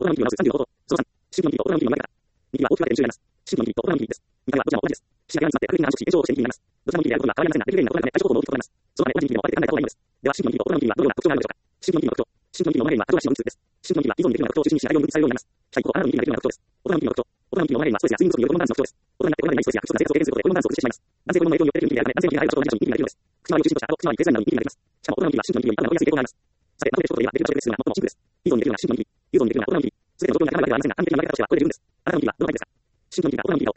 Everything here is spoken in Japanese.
オーダーの右はマウス30のこと。その3、新規の右とオーダーの右の前から。右は大きく分けて練習になります。新規の右とオーダーの右です。見た目はどちらも同じです。視野がに詰まって確実な暗視延長をして右になります。どちらの右であることが変わりませんが、レベルの大事な対処方法の大きくなります。そのため、同じ右も分けて考えた方がいいのです。では、新規の右とオーダーの右はどのような特徴があるでしょうか。新規の右の特徴。新規の右の前には過剰な指紋の密です。新規の右は依存できるような特徴を中心にしないように分析されるようになります。機械とオーダーの右ができるような特徴です。オーダーの右の特徴。オーダーの右の前にはストレスや睡眠不足によるホルモンダンスの特徴です。オーダーになってオーダーにないストレスや過剰な生活を経験することでホルモンダンスを崩してしまいます。男性ホルモンの影響によって右になるため、男性の右が入る場所と同じ場所に右になるようです。口周りを中心とした後、口周りに低線なのに右になります。しかもオーダーの右は新規の右より頭が取りやすい傾向があります。さて、まとめて一言で言えば、できる場所ですが、最もシンプルです。依存できるような新規の右、依存できるようなオーダーの右、すべての状況に当てはまるわけではありませんが、完璧な分け方としてはこれで十分です。あなたの右はどのタイプですか。新規の右がオーダーの右が